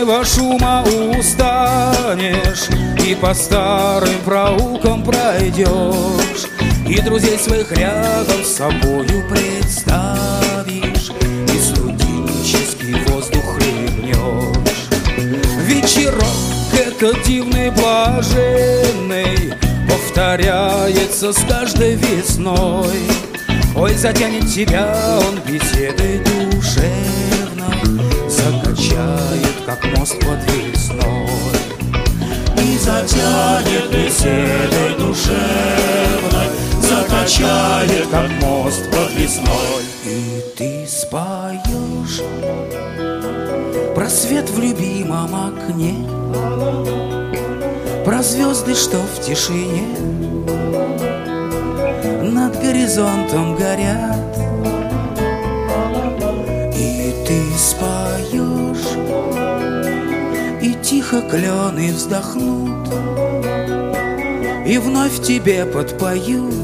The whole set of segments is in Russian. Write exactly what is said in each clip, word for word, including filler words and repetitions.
вечернего шума устанешь и по старым проулкам пройдешь, и друзей своих рядом с собою представишь, и студенческий воздух хлебнешь. Вечерок этот дивный, блаженный повторяется с каждой весной. Ой, затянет тебя он беседой душевной, закачает, как мост под весной. И затянет беседой душевной, закачает, как мост под весной. И ты споешь про свет в любимом окне, про звезды, что в тишине над горизонтом горят. И ты споешь, и тихо клены вздохнут, и вновь тебе подпоют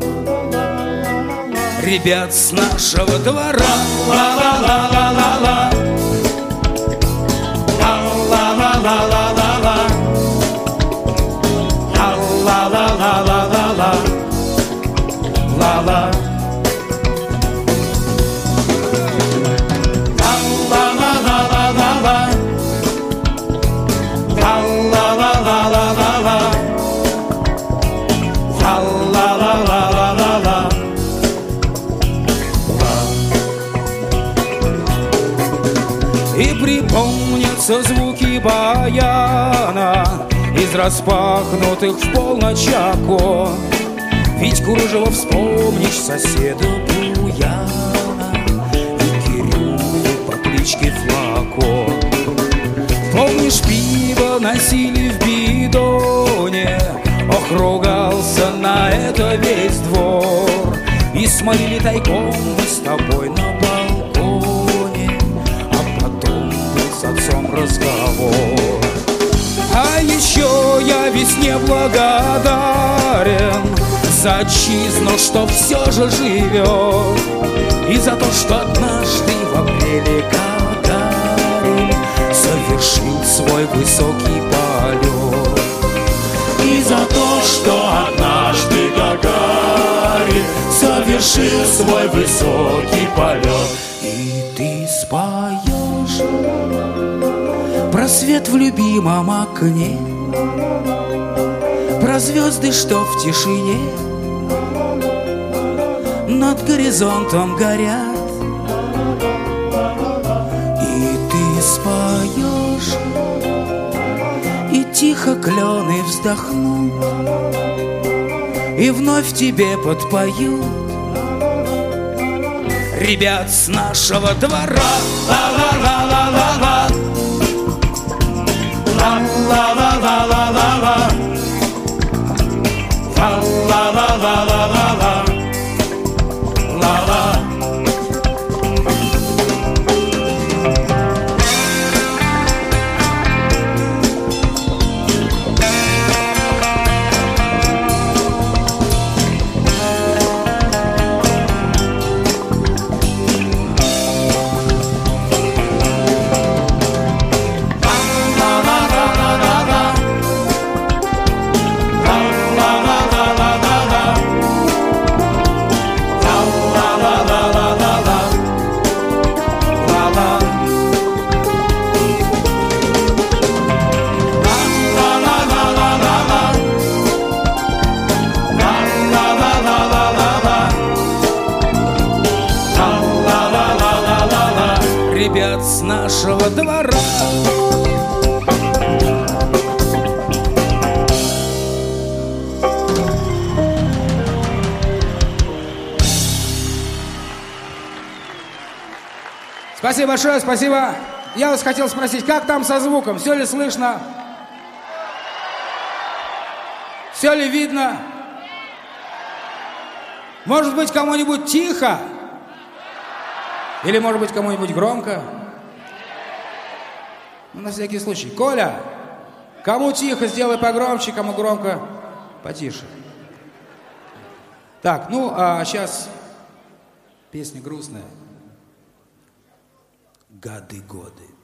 ребят с нашего двора. Ла-ла-ла-ла-ла-ла, ла-ла-ла-ла-ла-ла, ла-ла-ла-ла-ла-ла, ла-ла. И припомнятся звуки баяна из распахнутых в полночь окон. Ведь кружево вспомнишь соседа Буяна и Кирюху по кличке Флакон. Помнишь, пиво носили в бидоне, ох, ругался на это весь двор. И смолили тайком мы с тобой на балконе, а потом был с отцом разговор. А еще я весне благодарен за отчизну, что все же живет, и за то, что однажды в апреле Гагарин совершил свой высокий полет. И за то, что однажды Гагарин совершил свой высокий полет. И ты споешь про свет в любимом окне, про звезды, что в тишине над горизонтом горят. И ты споешь, и тихо клены вздохнут, и вновь тебе подпоют ребят с нашего двора. Ла-ла-ла-ла-ла-ла, ла-ла-ла-ла-ла-ла, ла-ла-ла-ла-ла-ла, ла-ла. Ребят с нашего двора. Спасибо большое, спасибо. Я вас хотел спросить, как там со звуком? Все ли слышно? Все ли видно? Может быть, кому-нибудь тихо? Или, может быть, кому-нибудь громко? Ну, на всякий случай. Коля, кому тихо, сделай погромче, кому громко, потише. Так, ну, а сейчас песня грустная. Гады годы.